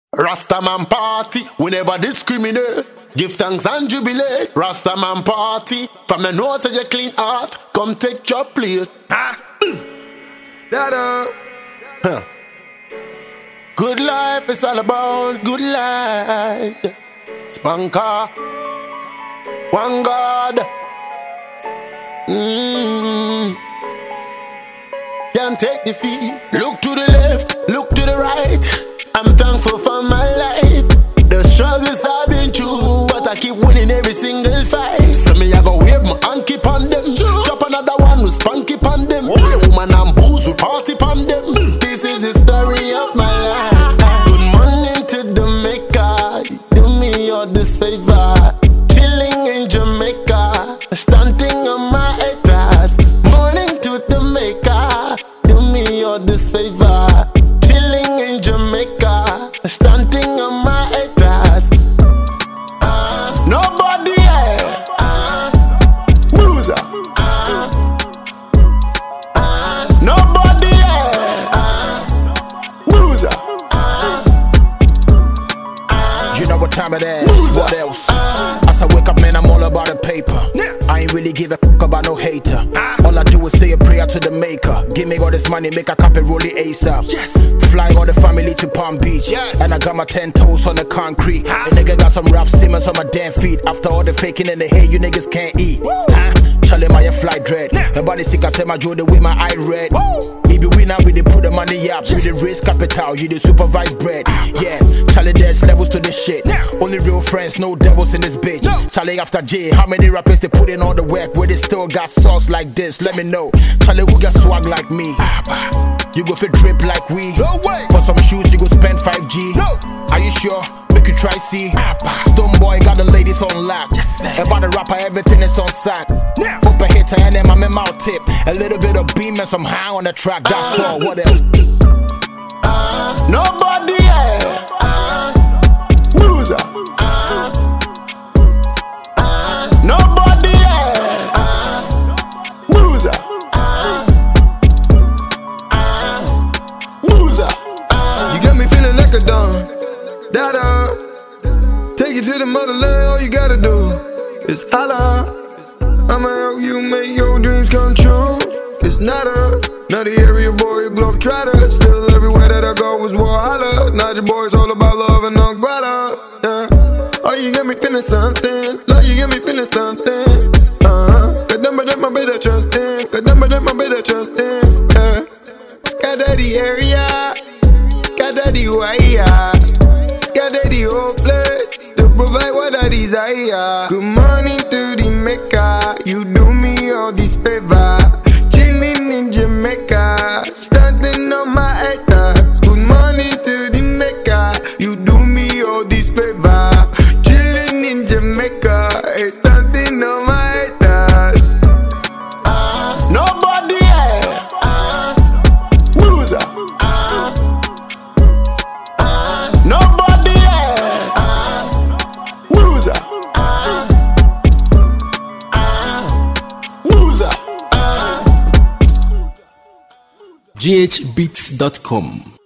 Rastaman party, we never discriminate. Give thanks and jubilate. Rastaman party, from the nose of your clean heart, come take your place. Dada. Huh. Good life is all about good life. Spanker, one God. Can't take defeat. Look to the left, look to the right. I'm thankful for my life. The struggles I've been through, but I keep winning every single fight. So me I go wave my hand keep on them. Drop another one with spanky on them. Woman and booze with party on them. This is the story of my life. Good morning to Jamaica. Do me all this favor. Chilling in Jamaica, stunting on my haters. Morning to Jamaica. Do me all this favor. Chilling in Jamaica, stunting on my haters. Nobody here. Loser. Nobody here. Loser. You know what time it is. What else? As I wake up, man, I'm all about the paper. I ain't really give a fuck about no hater. All I do is say a prayer to the maker. Give me all this money, make a cup and roll it ASAP. Yes. Flying all the family to Palm Beach. Yes. And I got my 10 toes on the concrete. The nigga got some rough Simmons on my damn feet. After all the faking in the hair, you niggas can't eat. Charlie, my fly dread. The body sick, I say my Jordan with my eye red. If you win out, we dey put the money up. We the risk capital, you the supervised bread. Yeah, Charlie, there's levels to this shit. Only real friends, no devils in this bitch. Charlie after J, how many rappers they put in all the work where they still got sauce like this? Let me know. Charlie, who got swag like me? You go fit drip like we. No way. For some shoes, you go spend 5G. No. Are you sure? Make you try see. Stone boy got the ladies on lock. About the rapper, everything is on sack. Open hitter and then my mouth tip. A little bit of beam and some high on the track. That's all. What else? Nobody here. Loser. Nobody here. Loser. Loser. You got me feeling like a don. Dada. Take you to the motherland, all you gotta do is holla. I'ma help you make your dreams come true. It's not the area boy, a globe trotter. Still everywhere that I go was war holla. Now your boy's all about love and no grata. Yeah. Oh, you got me feeling something. Love, you got me feeling something. Cause number that my better trust in. Cause number that my better trust in. Yeah. Sky Daddy area. Sky Daddy wire. Sky Daddy whole place. Still provide what I desire. Good morning to the maker. You do me all this favor. Chilling in Jamaica, standing on my haters. Good morning to the maker. You do me all this favor. Chilling in Jamaica, standing on my haters. Nobody here. Loser. Nobody here. Loser. Loser. ghbeats.com